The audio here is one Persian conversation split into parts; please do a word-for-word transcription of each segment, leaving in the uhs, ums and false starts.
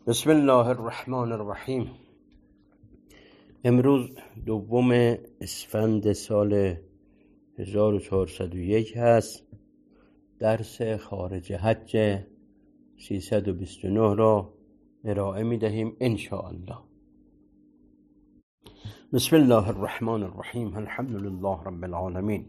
بسم الله الرحمن الرحیم. امروز دوم اسفند سال هزار و چهارصد و یک هست. درس خارج حج سیصد و بیست و نه را ارائه می دهیم ان شاء الله. بسم الله الرحمن الرحیم. الحمد لله رب العالمین.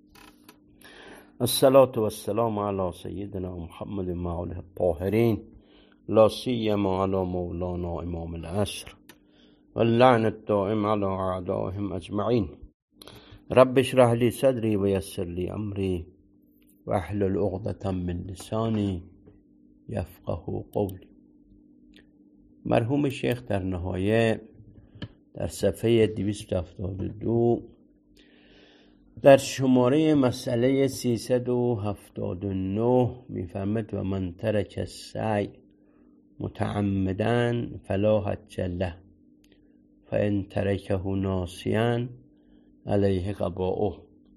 الصلاة والسلام علی سیدنا محمد و آله الطاهرین، لا سیما علی مولانا امام العصر واللعن الدائم علی اعدائهم اجمعین. رب اشرح لی صدری و یسر لی امری واحلل عقدة من لسانی یفقه قولی. مرحوم شیخ در نهایه در صفحه دویست و هفتاد و دو در شماره مسئله سیصد و هفتاد و نه میفرمد و من ترک السعی متعمدا فلا حج له فان ترکه ناسیا علیه قضاؤه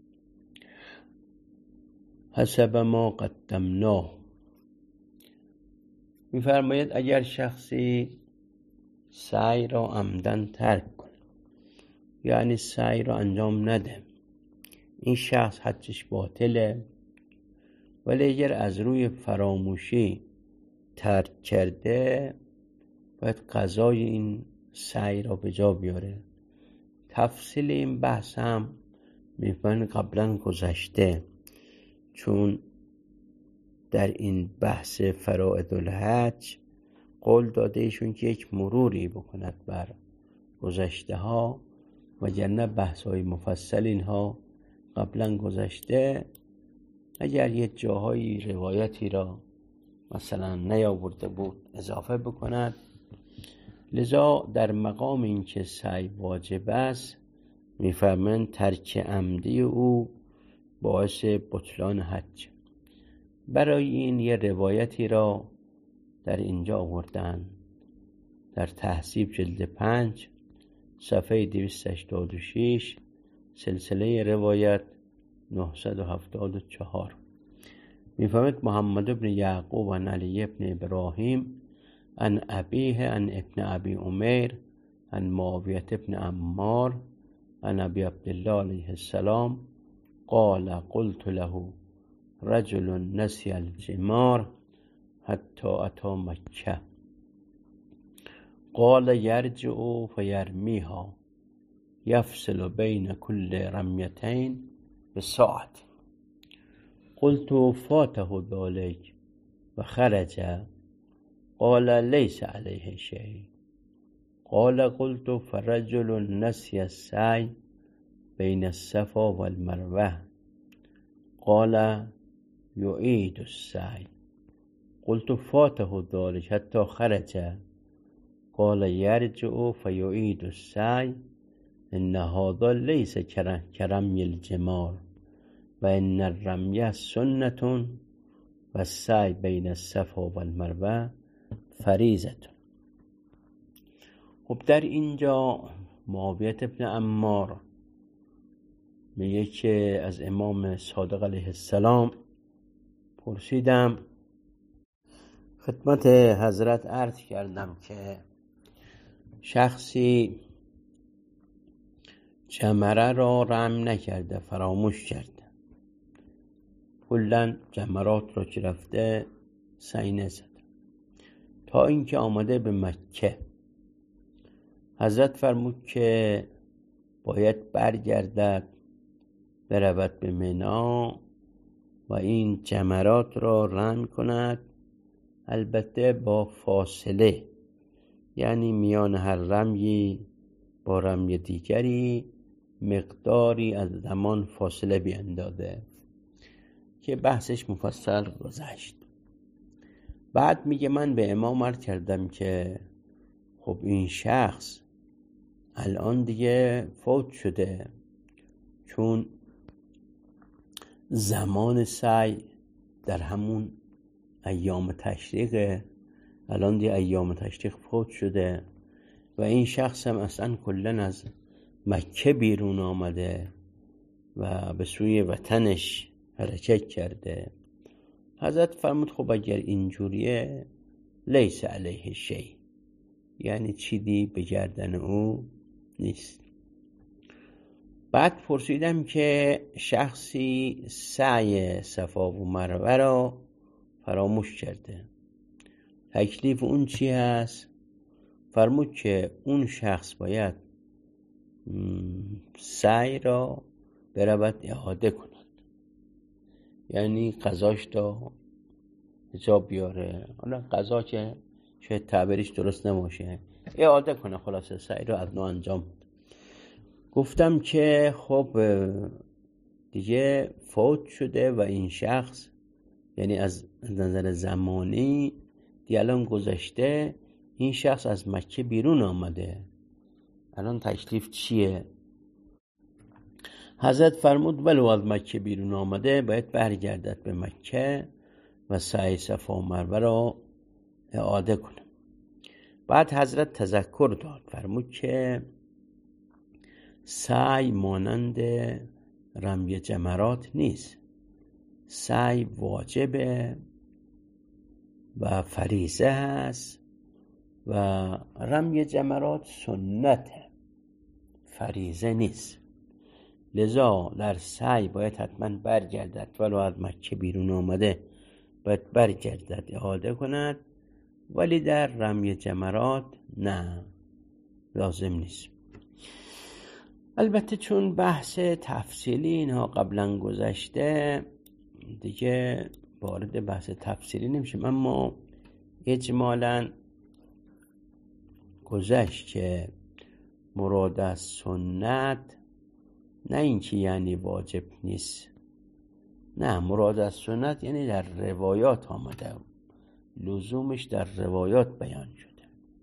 حسب ما قدمناه. میفرماید اگر شخصی سعی را عمدن ترک کنه، یعنی سعی را انجام نده، این شخص حجش باطله. ولی اگر از روی فراموشی ترک کرده باید قضای این سعی را به جا بیاره. تفصیل این بحث هم میفرماید قبلا گذشته، چون در این بحث فرائض الحج قول داده ایشون که یک مروری بکند بر گذشته ها، وگرنه بحث های مفصل اینها قبلا گذشته. اگر یک جاهای روایتی را مثلا نیاورده بود اضافه بکند. لذا در مقام این که سعی واجب است میفرمایند ترک عمدی او باعث بطلان حج. برای این یه روایتی را در اینجا آوردن در تهذیب جلد پنج صفحه دویست و هشتاد و شش، سلسله روایت نهصد و هفتاد و چهار. میفرماید محمد بن یعقوب عن علی بن ابراهیم عن ابیه عن ابن ابی عمیر عن معاویه بن عمار عن ابی عبدالله علیه السلام قال قلت له رجل نسی الجمار حتی اتی مکه قال یرجع فیرمیها یفصل بین کل رمیتین بساعت. قلت فاته ذلك و خرج قال لیس علیه شیء. قال قلت فرجل نسی السعی بین الصفا والمروه قال یعید السعی. قلت فاته ذلك حتی خرج قال یرجع فیعید السعی ان هذا لیس کرمی الجمار و ان الرمی سنة و السعی بین الصفا و المروه فریضة. خب در اینجا معاویه بن عمار میگه که از امام صادق علیه السلام پرسیدم، خدمت حضرت عرض کردم که شخصی جمره را رم نکرده، فراموش کرده، کلن جمرات را که رفته سعی نزده تا اینکه آمده به مکه. حضرت فرمود که باید برگردد برود به منی و این جمرات را رم کند، البته با فاصله، یعنی میان هر رمی با رمی دیگری مقداری از زمان فاصله بیندازه که بحثش مفصل گذشت. بعد میگه من به امام عرض کردم که خب این شخص الان دیگه فوت شده، چون زمان سعی در همون ایام تشریقه، الان دیگه ایام تشریق فوت شده و این شخص هم اصلا کلن از مکه بیرون آمده و به سوی وطنش حرکت کرده. حضرت فرمود خب اگر اینجوریه لیس علیه شیء، یعنی چیزی به گردن او نیست. بعد پرسیدم که شخصی سعی صفا و مروه را فراموش کرده، تکلیف اون چی هست؟ فرمود که اون شخص باید سعی را برود اعاده کند، یعنی قضاش را جا بیاره. حالا قضا که شاید تعبیرش درست نباشه، اعاده کنه، خلاصه سعی را از نو انجام بده. گفتم که خب دیگه فوت شده و این شخص یعنی از نظر زمانی دیگه الان گذشته، این شخص از مکه بیرون آمده، الان تکلیف چیه؟ حضرت فرمود ولو از مکه بیرون آمده باید برگردد به مکه و سعی صفا و مروه را اعاده کنه. بعد حضرت تذکر داد، فرمود که سعی مانند رمی جمرات نیست، سعی واجبه و فریضه هست و رمی جمرات سنته، فریضه نیست. لذا در سعی باید حتما برگردد، ولو از مکه بیرون آمده باید برگردد اعاده کند، ولی در رمی جمرات نه، لازم نیست. البته چون بحث تفصیلی اینها قبلا گذشته دیگه وارد بحث تفصیلی نمیشیم، اما اجمالاً گذشت که مراد از سنت نه اینکه یعنی واجب نیست، نه، مراد از سنت یعنی در روایات آمده، لزومش در روایات بیان شده.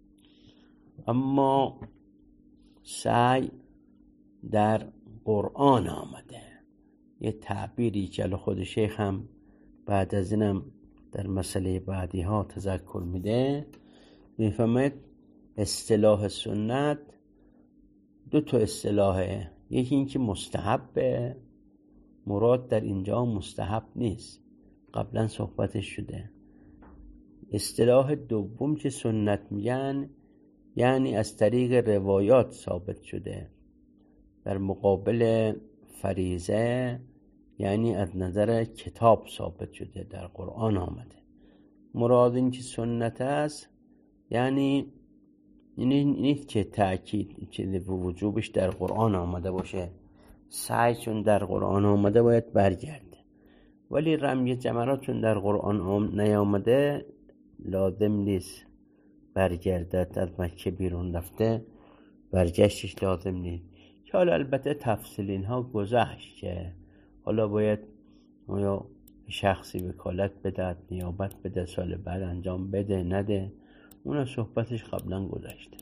اما سعی در قرآن آمده، یه تعبیری که خود شیخ هم بعد از اینم در مسئله بعدی ها تذکر میده، میفهمید اصطلاح سنت دو تا اصطلاحه، یکی این که مستحبه، مراد در اینجا مستحب نیست، قبلا صحبتش شده. اصطلاح دوم که سنت میگن یعنی از طریق روایات ثابت شده، در مقابل فریضه یعنی از نظر کتاب ثابت شده، در قرآن آمده. مراد این که سنت است یعنی این نیست که تأکید چیزی وجوبش در قرآن آمده باشه، سعی چون در قرآن آمده باید برگرده، ولی رمی جمرات چون در قرآن نیامده لازم نیست برگردد، از مکه بیرون رفته برگشتش لازم نیست. که حالا البته تفصیل اینها گذشت که حالا باید یا شخصی وکالت بده، نیابت بده، سال بعد انجام بده نده، اون صحبتش قبلا گذشته.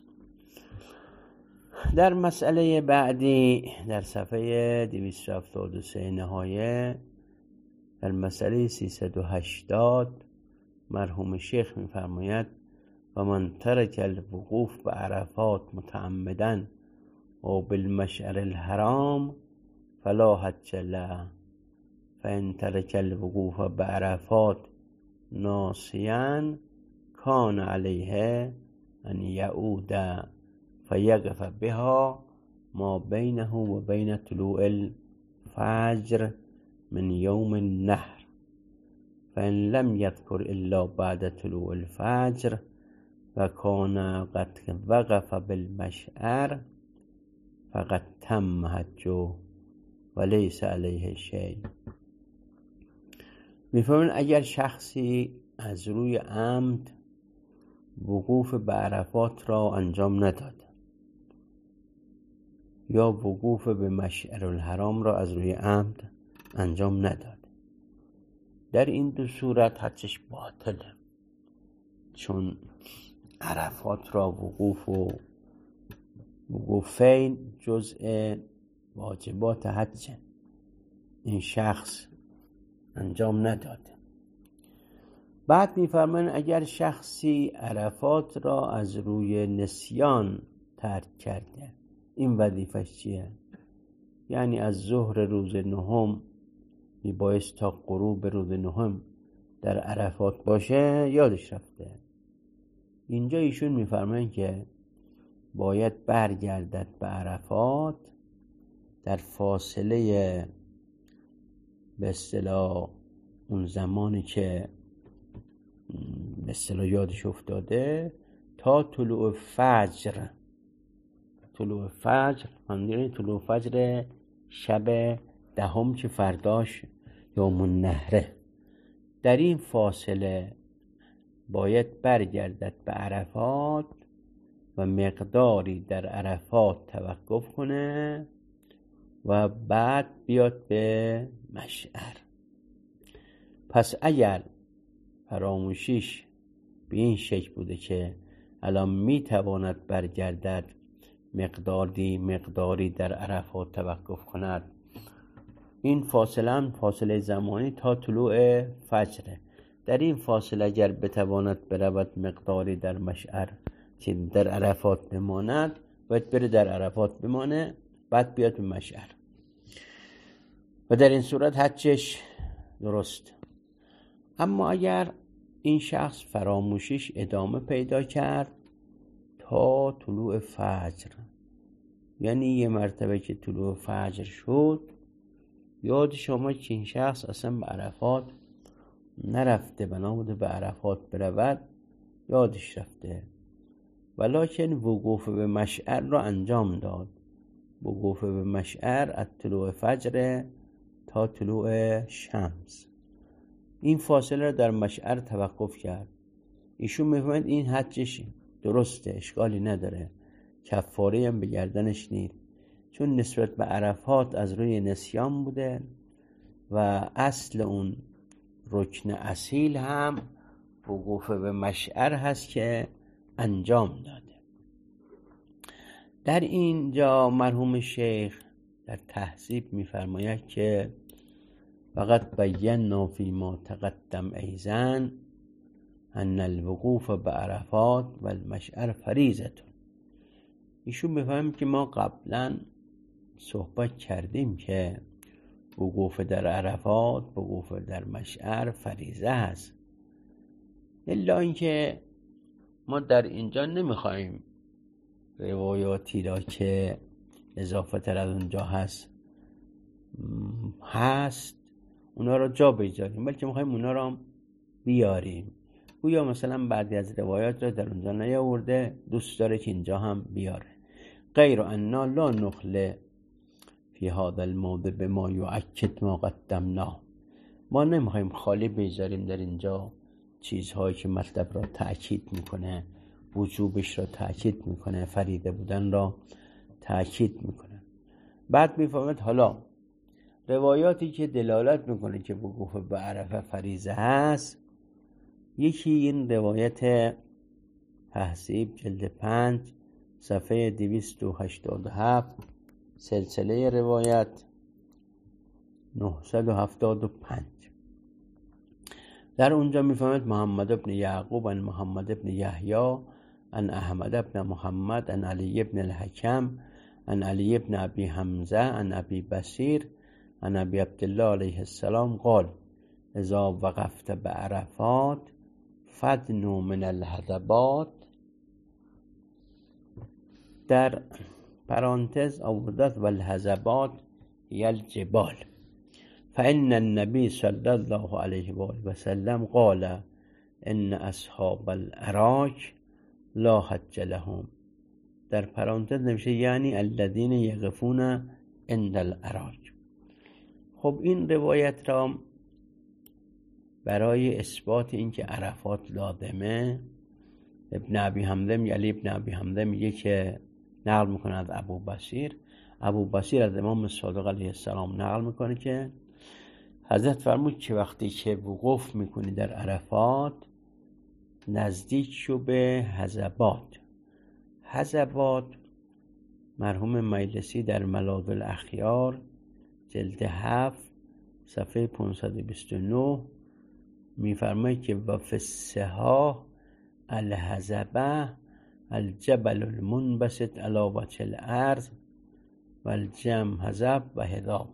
در مسئله بعدی در صفحه دویست و هفتاد و سه نهایه، در مسئله سیصد و هشتاد مرحوم شیخ می‌فرماید و من ترک الوقوف به عرفات متعمداً و بالمشعر الحرام فلا حج له، فإن ترک الوقوف به عرفات ناسیاً کان علیه ان یعود فیقف بها ما بینه و بین طلوع الفجر من یوم النحر، فإن لم یذکر الا بعد طلوع الفجر و کان قد وقف بالمشعر فقد تم حجه و لیس علیه شیء. میفرمایند اگر شخصی از روی عمد وقوف به عرفات را انجام نداد یا وقوف به مشعر الحرام را از روی عمد انجام نداد، در این دو صورت حجش باطله، چون عرفات را وقوف و وقوفین جزء واجبات حج این شخص انجام نداده. بعد می‌فرمایند اگر شخصی عرفات را از روی نسیان ترک کرده، این وظیفش چیه؟ یعنی از ظهر روز نهم میبایست تا غروب روز نهم در عرفات باشه، یادش رفته اینجا ایشون میفرمایند که باید برگردد به عرفات در فاصله به اصطلاح اون زمانی که به اصطلاح یادش افتاده تا طلوع فجر. طلوع فجر همونجوری طلوع فجر شب دهم که فرداش یوم النحره. در این فاصله باید برگردد به عرفات و مقداری در عرفات توقف کنه و بعد بیاد به مشعر. پس اگر فراموشیش به این شکل بوده که الان میتواند برگردد مقداری مقداری در عرفات توقف کند، این فاصله هم فاصله زمانی تا طلوع فجره. در این فاصله اگر بتواند برود مقداری در مشعر که در عرفات بماند، باید بره در عرفات بمانه بعد بیاد به مشعر و در این صورت حجش درست. اما اگر این شخص فراموشیش ادامه پیدا کرد تا طلوع فجر، یعنی یه مرتبه که طلوع فجر شد یاد شما که این شخص اصلا به عرفات نرفته، بنا بوده به عرفات برود، یادش رفته، ولکن وقوف به مشعر را انجام داد. وقوف به مشعر از طلوع فجر تا طلوع شمس، این فاصله را در مشعر توقف کرد. ایشون میفهمد این حجش درسته، اشکالی نداره، کفاره هم به گردنش نیست، چون نسبت به عرفات از روی نسیان بوده و اصل اون رکن اصیل هم وقوف به مشعر هست که انجام داده. در اینجا مرحوم شیخ در تهذیب میفرماید که فقط بینا فی ما تقدم ایزن ان الوقوف به عرفات و المشعر فریضتون. ایشون بفهمیم که ما قبلا صحبت کردیم که وقوف در عرفات، وقوف در مشعر فریضه هست، الا اینکه ما در اینجا نمیخوایم روایاتی را که اضافه تر از اونجا هست هست اونا را جا بگذاریم، بلکه میخوایم اونا را بیاریم. گویا مثلا بعضی از روایات را در اونجا نیاورده، دوست داره که اینجا هم بیاره. غیر انا لا نخل فی هذا الموضع بما یؤکد ما قدمنا. ما نمیخوایم خالی بگذاریم در اینجا چیزهایی که مطلب را تأکید میکنه، وجوبش را تأکید میکنه، فریضه بودن را تأکید میکنه. بعد میفهمد حالا روایاتی که دلالت میکنه که وقوف به عرفه فریضه هست، یکی این روایت تهذیب جلد پنج صفحه دویست و هشتاد و هفت، سلسله روایت نهصد و هفتاد و پنج. در اونجا میفهمد محمد ابن یعقوب ان محمد ابن یحیی ان احمد ابن محمد ان علی ابن الحکم ان علی ابن ابی حمزه ان ابی بصیر ان ابی عبدالله علیه السلام قال اذا وقفت به عرفات فدنو من الهضبات. در پرانتز آوردت و الهضبات هی الجبال، فإن النبی صلی الله علیه و آله و سلم قال ان اصحاب الاراک لا حج لهم. در پرانتز نمیشه یعنی الذین یقفون عند الاراک. خب این روایت را برای اثبات اینکه عرفات لازمه ابن ابی حمزه علی ابن ابی حمزه میگه که نقل میکنه از ابو بصیر، ابو بصیر از امام صادق علیه السلام نقل میکنه که حضرت فرمود که وقتی که وقوف میکنی در عرفات نزدیک شو به حضبات. حضبات مرحوم مجلسی در ملاذ الاخیار جلد هفت صفحه پانصد و بیست و نه میفرماید که و فی السها الحضبه الجبل المنبسط علی وجه الارض و الجم حضب و حضاب.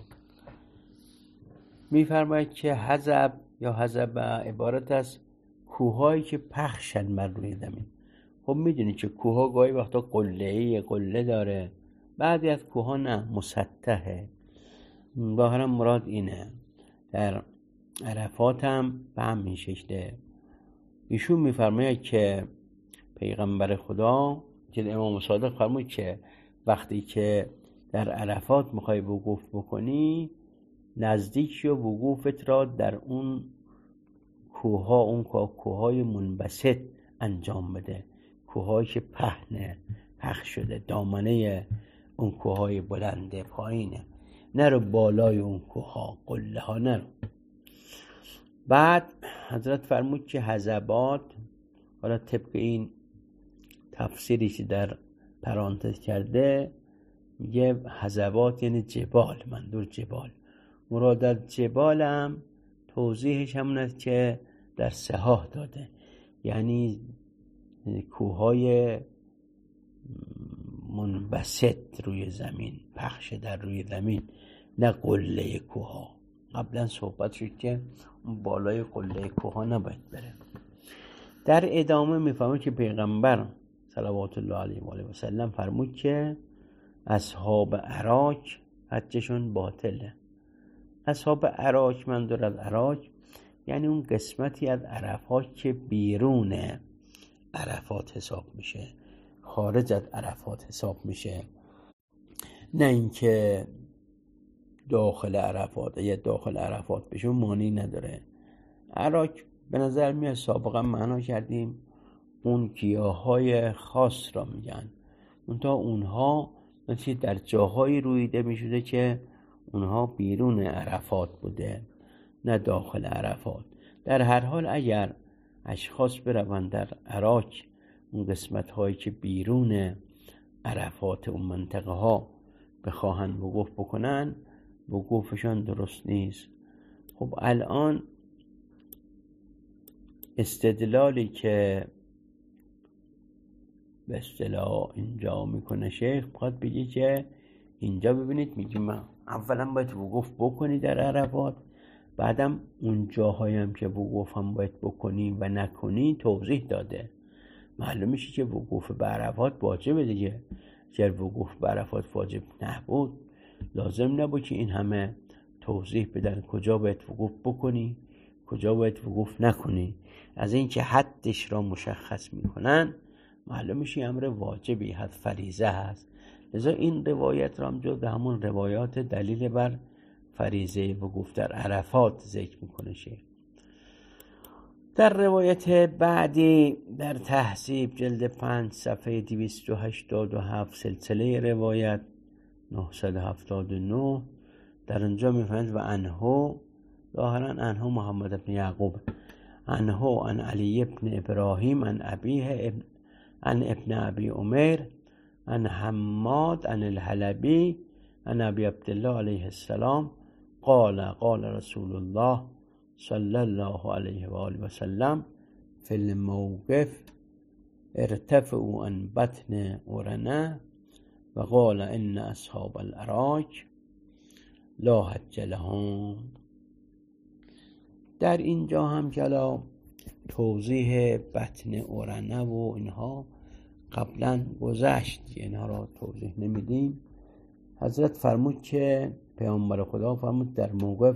میفرماید که حضب یا حضبه عبارت از کوههایی که پخشن بر روی زمین. خب میدونی که کوها گاهی وقتا قله‌ای قله داره، بعضی از کوها نه، مسطحه. ظاهرا مراد اینه. در عرفات هم به همین شکله. ایشون میفرماید که پیغمبر خدا که امام صادق فرمود که وقتی که در عرفات میخوای وقوف بکنی، نزدیک شو وقوفت را در اون کوها، اون کوههای منبسط انجام بده، کوهایی که پهنه پخش شده، دامنه اون کوههای بلنده پایینه، نرو بالای اون کوها قله ها نرو. بعد حضرت فرمود که حضبات، حالا طبق این تفسیری که در پرانتز کرده میگه حضبات یعنی جبال، منظور جبال. مراد از جبال هم توضیحش همون است که در سهاه داده، یعنی کوههای منبسط روی زمین، پخش در روی زمین، نه قله کوها. قبلا صحبت شد که بالای قله کوها نباید بره. در ادامه میفهمه که پیغمبر صلوات الله علیه و آله و سلم فرمود که اصحاب اراک حجشون باطله. اصحاب اراک، منظور از اراک یعنی اون قسمتی از عرفات که بیرون عرفات حساب میشه، خارج از عرفات حساب میشه، نه اینکه داخل عرفات. یا داخل عرفات بشه معنی نداره. اراک به نظر میاد سابقا معنا کردیم اون گیاهای خاص را میگن، اونتا اونها مثل در جاهایی رویده میشده که اونها بیرون عرفات بوده، نه داخل عرفات. در هر حال اگر اشخاص بروند در اراک، اون قسمت هایی که بیرون عرفات اون منطقه ها بخواهن وقوف بکنن، وقوفشان درست نیست. خب الان استدلالی که به اصطلاح اینجا میکنه شیخ، بخواد بگی که اینجا ببینید میگیم اولا باید وقوف بکنی در عرفات، بعدم اون جاهایی هم که وقوف هم باید بکنی و نکنی توضیح داده. معلوم میشه که وقوف به عرفات واجبه دیگه. اگر وقوف به عرفات واجب نبود لازم نبود که این همه توضیح بدن کجا باید وقوف بکنی، کجا باید وقوف نکنی. از این که حدش را مشخص میکنن معلوم میشه امر واجبی هست، فریضه هست. لذا این روایت را هم جز همون روایات دلیل بر فریضه وقوف در عرفات ذکر میکنه شیخ. در روایت بعدی در تهذیب جلد پنج صفحه دویست و هشتاد و هفت سلسله روایت نهصد و هفتاد و نه در اونجا میفهمید و انهو، ظاهرا انهو محمد بن یعقوب، انهو عن علی ابن ابراهیم عن ابیه ابن عن ابن ابی عمر عن حماد عن الحلبی عن ابی عبدالله علیه السلام قال قال رسول الله صلی الله علیه و آله و سلم فی الموقف ارتفعوا عن بطن ارنه و قال ان اصحاب الاراک لا حج لهم. در اینجا هم کلا توضیح بطن ارنه و اینها قبلا گذشت، اینها را توضیح نمیدیم. حضرت فرمود که پیامبر خدا فرمود در موقف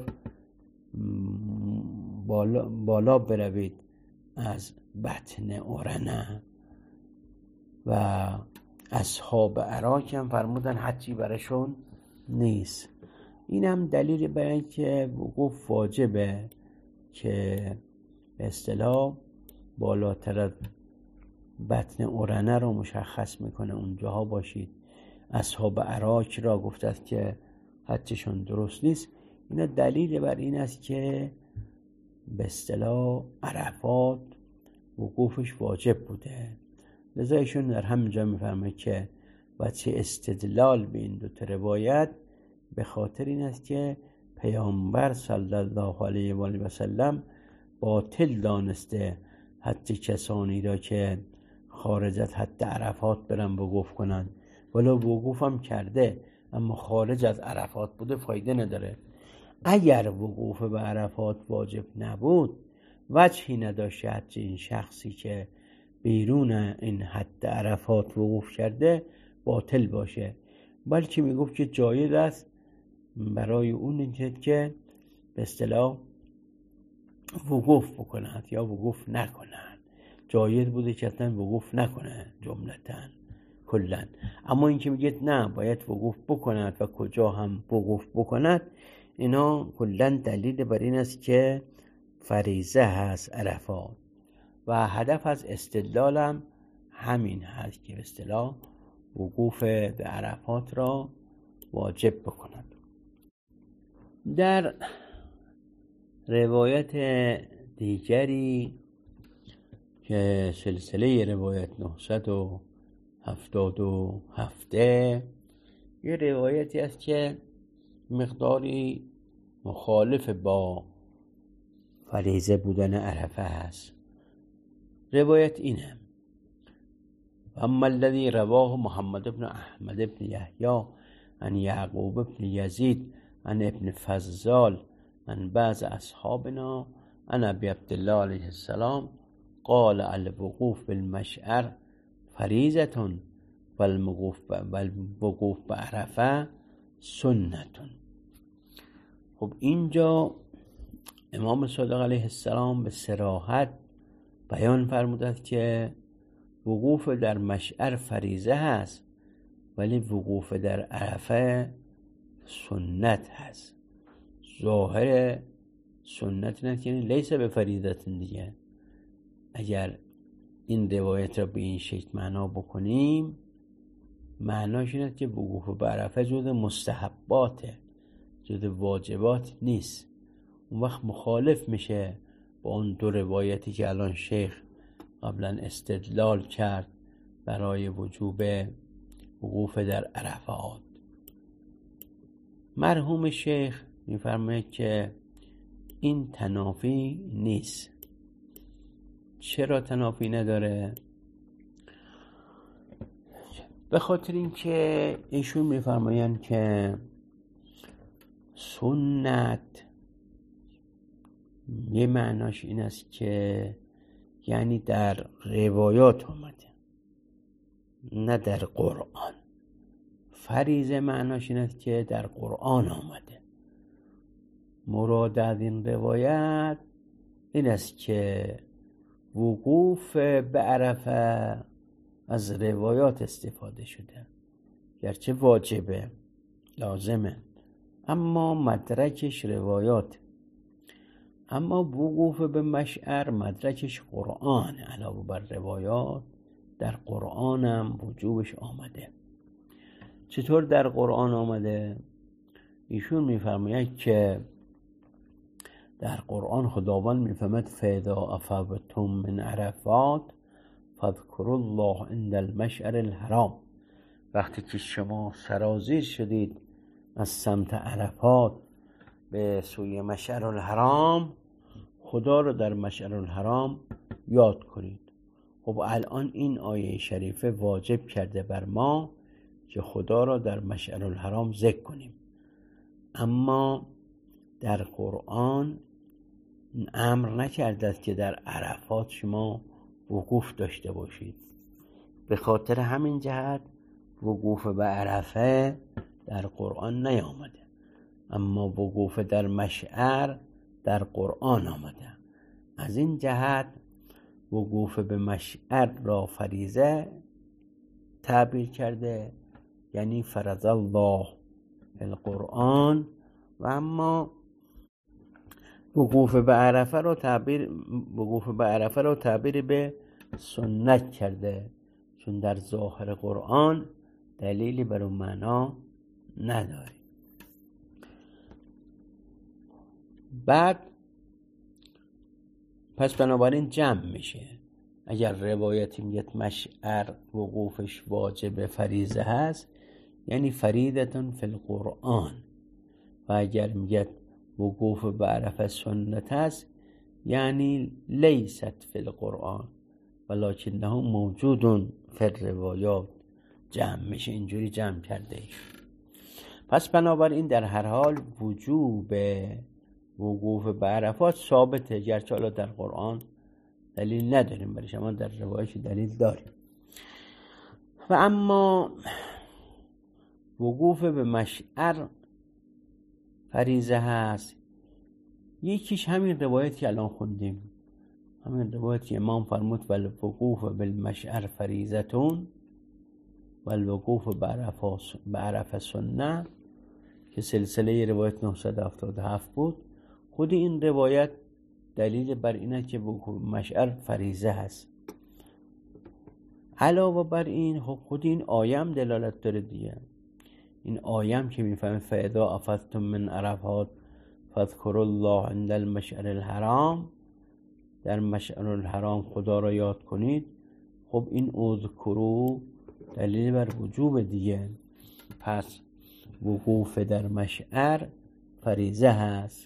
بالا, بالا بروید از بطن ارنه، و اصحاب اراک هم فرمودن حجی برشون نیست. این هم دلیل بر این که وقوف واجبه که به اصطلاح بالاتر از بطن ارنه رو مشخص میکنه اونجاها باشید. اصحاب اراک را گفته است که حجشون درست نیست. اینا دلیل بر این است که به اصطلاح عرفات وقوفش واجب بوده. لذا ایشون در همینجا میفهمه که وجه استدلال به این دو تا روایت به خاطر این است که پیامبر صلی الله علیه و آله و سلم باطل دانسته حج کسانی را که خارج از حد عرفات برن وقوف کنن، ولو وقوف هم کرده اما خارج از عرفات بوده فایده نداره. اگر وقوف به عرفات واجب نبود وجهی نداشته حج این شخصی که بیرون این حد عرفات وقوف کرده باطل باشه، بلکه میگفت که جایز است برای اون که به اصطلاح وقوف بکند یا وقوف نکند. جایز بوده که اصلا وقوف نکنه جملتاً کلاً. اما این که میگه نه باید وقوف بکند و کجا هم وقوف بکند، اینا کلاً دلیل بر این است که فریضه هست عرفات و هدف از استدلالم همین هست که به اصطلاح وقوف به عرفات را واجب بکند. در روایت دیگری که سلسله روایت نهصد و هفتاد و هفت یه روایتی است که مقداری مخالف با فریضه بودن عرفه هست. روایت اینه: اما الذي رواه محمد بن احمد بن یحیی عن یعقوب بن یزید عن ابن فضال عن بعض اصحابنا عن ابی عبدالله علیه السلام قال الوقوف بالمشعر فریضة والوقوف بعرفه سنة. خب اینجا امام صادق علیه السلام به صراحت بیان فرموده که وقوف در مشعر فریضه هست ولی وقوف در عرفه سنت هست. ظاهر سنت نه یعنی لیس به فریضت دیگه. اگر این روایت را به این شکل معنا بکنیم، معناش اینه که وقوف به عرفه جز مستحباته، جز واجبات نیست. اون وقت مخالف میشه با اون دو روایتی که الان شیخ قبلا استدلال کرد برای وجوب وقوف در عرفات. مرحوم شیخ میفرماید که این تنافی نیست. چرا تنافی نداره؟ به خاطر اینکه ایشون میفرمایند که سنت یه معناش این است که یعنی در روایات آمده نه در قرآن. فریضه معناش این است که در قرآن آمده. مراد از این روایت این است که وقوف به عرفه از روایات استفاده شده، گرچه واجبه لازمه اما مدرکش روایات. اما وقوف به مشعر مدرکش قرآن، علاوه بر روایات در قرآن هم وجوبش آمده. چطور در قرآن آمده؟ ایشون میفرماید که در قرآن خداوند میفرماید فاذا افضتم من عرفات فاذکروا الله عند المشعر الحرام. وقتی که شما سرازیر شدید از سمت عرفات به سوی مشعر الحرام، خدا رو در مشعر الحرام یاد کنید. خب الان این آیه شریفه واجب کرده بر ما که خدا را در مشعر الحرام ذکر کنیم، اما در قرآن امر نکرده است که در عرفات شما وقوف داشته باشید. به خاطر همین جهت وقوف به عرفه در قرآن نیامده، اما وقوف در مشعر در قرآن آمده. از این جهت وقوف به مشعر را فریضه تعبیر کرده، یعنی فرض الله القرآن، و اما وقوف به عرفه را تعبیر وقوف به عرفه را تعبیر به سنت کرده، چون در ظاهر قرآن دلیلی بر اون معنا نداره. بعد پس بنابراین جمع میشه. اگر روایتی میگه مشعر وقوفش واجب فریضه هست، یعنی فریضتون فی القرآن، و اگر میگه وقوف به عرفه سنت هست، یعنی لیست فی القرآن ولکنه موجود فی الروایات. جمع میشه، اینجوری جمع کرده. پس بنابراین در هر حال وجوب وقوف به عرفات ثابته، گرچه حالا در قرآن دلیل نداریم برایش، اما در روایش دلیل داریم. و اما وقوف به مشعر فریضه هست. یکیش همین روایت که الان خوندیم، همین روایت که امام فرمود والوقوف بالمشعر فریضتون والوقوف به عرفه سنه، که سلسله روایت نهصد و هفتاد و هفت بود. خود این روایت دلیل بر اینه که وقوف مشعر فریضه هست. علاوه بر این خود این آیم دلالت داره دیگه. این آیم که میفهمه فاذا افضتم من عرفات فاذکروا الله عند المشعر الحرام، در مشعر الحرام خدا را یاد کنید. خب این اذکروا دلیل بر وجوب دیگه، پس وقوف در مشعر فریضه هست.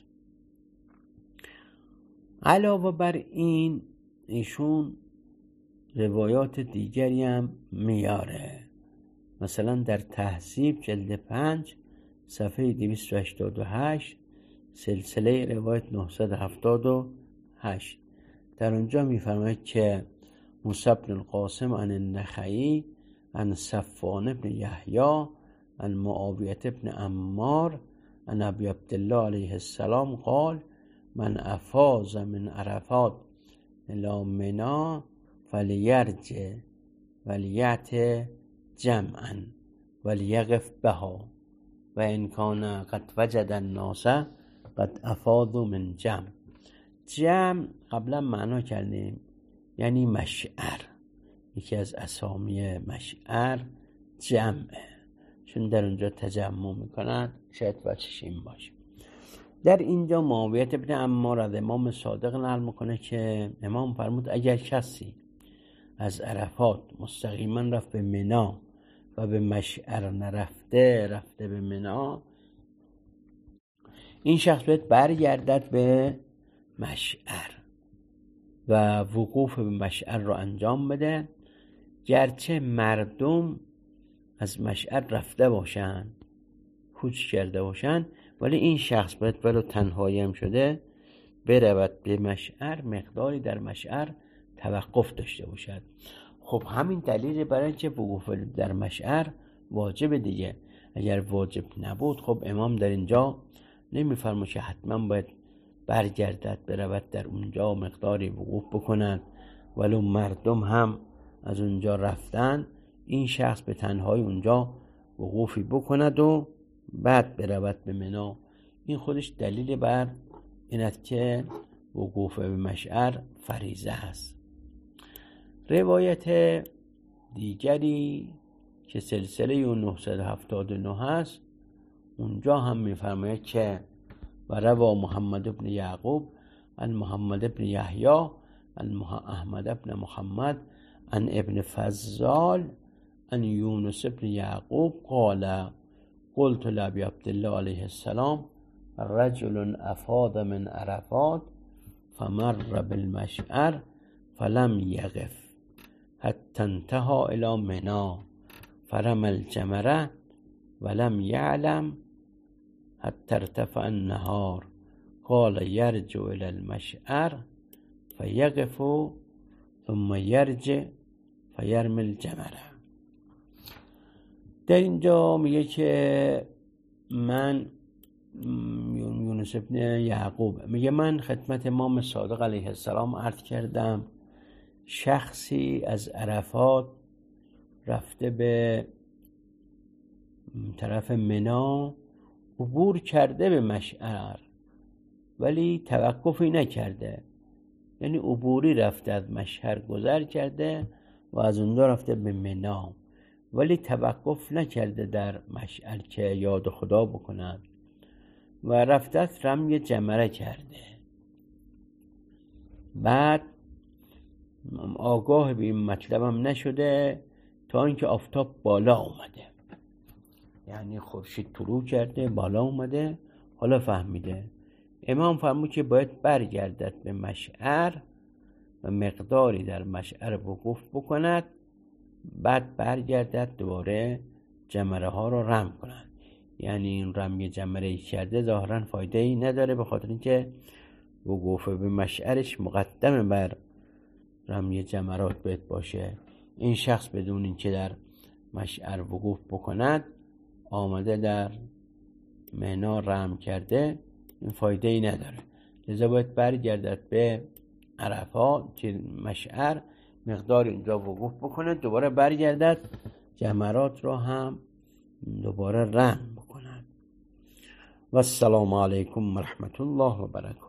علاوه بر این ایشون روایات دیگری هم میاره. مثلا در تهذیب جلد پنج صفحه دویست و هشتاد و هشت سلسله روایت نهصد و هفتاد و هشت، در اونجا میفرماید که موسی بن القاسم عن النخعی عن صفوان بن یحیی عن معاویه بن عمار عن ابی عبدالله علیه السلام قال من افاض من عرفات الی منی فلیرجع ولیأت جمعا ولیقف بها و ان کان قد وجد الناس قد افاضوا من جمع. جمع قبلا معنا کردیم یعنی مشعر، یکی از اسامی مشعر جمعه، چون در اونجا تجمع میکنن، شاید بچش این باشه. در اینجا معاویه بن عمار از امام صادق نقل میکنه که امام فرمود اگر کسی از عرفات مستقیما رفت به منی و به مشعر نرفته، رفته به منی، این شخص باید برگردد به مشعر و وقوف به مشعر رو انجام بده، گرچه مردم از مشعر رفته باشن، کوچ کرده باشن، ولی این شخص باید ولو تنهایی هم شده برود به مشعر، مقداری در مشعر توقف داشته باشد. خب همین دلیل برای که وقوف در مشعر واجب دیگه. اگر واجب نبود خب امام در اینجا نمیفرماید که حتما باید برگردد برود در اونجا مقداری وقوف بکند، ولو مردم هم از اونجا رفتن، این شخص به تنهایی اونجا وقوفی بکند و بعد برود به منی. این خودش دلیل بر این است که وقوف به مشعر فریضه است. روایت دیگری که سلسله نهصد و هفتاد و نه هست، اونجا هم میفرماید که و روا محمد بن یعقوب عن محمد بن یحیی عن احمد بن محمد عن ابن فضال عن یونس بن یعقوب قال قلت لابی عبدالله علیه السلام رجل افاض من عرفات فمر بالمشعر فلم یقف حتی انتهى الى منی فرمى الجمره ولم يعلم حتى ارتفع النهار قال يرجع الى المشعر فيقف ثم يرجع فيرمي الجمره. در اینجا میگه که من یونس ابن یعقوب میگه من خدمت امام صادق علیه السلام عرض کردم شخصی از عرفات رفته به طرف منی عبور کرده به مشعر ولی توقفی نکرده، یعنی عبوری رفته، از مشعر گذر کرده و از اونجا رفته به منی ولی توقف نکرده در مشعر که یاد خدا بکند و رفته است رمی جمره کرده. بعد آگاه به این مطلبم نشده تا اینکه آفتاب بالا اومده، یعنی خورشید طلوع کرده بالا اومده، حالا فهمیده. امام فرمود که باید برگردد به مشعر و مقداری در مشعر وقوف بکند، بعد برگردد دوباره جمره ها رو رم کند. یعنی این رمی جمره کرده ظاهرا فایده ای نداره، به خاطر اینکه وقوف به مشعرش مقدم بر رمی جمرات باید باشه. این شخص بدون اینکه در مشعر وقوف بکند آمده در مینا رم کرده، این فایده ای نداره. لذا باید برگردد به عرفات که مشعر مقدار اینجا وقوف بکنه، دوباره برگردد جمرات رو هم دوباره رم بکنن. و السلام علیکم و رحمت الله و برکاته.